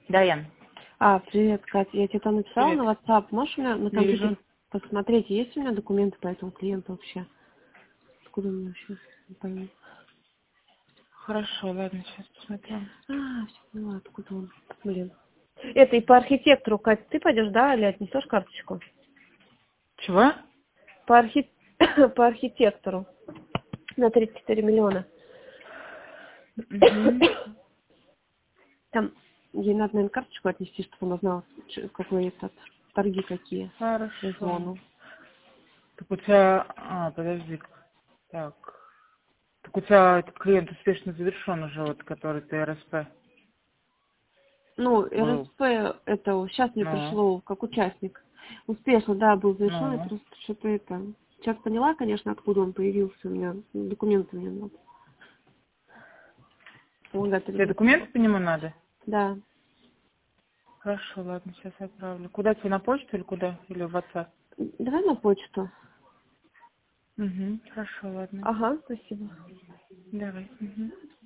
Да, Ян. Привет, Катя. Я тебе там написала Привет. на WhatsApp. Можешь у меня на Вижу. компьютере посмотреть, есть у меня документы по этому клиенту вообще? Откуда у меня вообще? Не пойму. Хорошо, ладно, сейчас посмотрю. Все поняла, откуда он? Блин. Это и по архитектору, Катя, ты пойдешь, да, или отнесешь карточку? Чего? По, по архитектору на 34 миллиона. Угу. Там ей надо, наверное, карточку отнести, чтобы она знала, какой этот, торги какие по Хорошо. зону. Так у тебя... подожди. Так. Так у тебя этот клиент успешно завершен уже, вот, который ты РСП Ну, был. РСП, это сейчас мне Ну, пришло как участник. Успешно, да, был завершен, я ну. просто что-то это... Сейчас поняла, конечно, откуда он появился у меня. Документы мне надо. Тебе Вымогательные. документы по нему надо? Да. Хорошо, ладно, сейчас отправлю. Куда тебе, на почту или куда? Или в WhatsApp? Давай на почту. Угу. Хорошо, ладно. Ага, спасибо. Давай. Угу.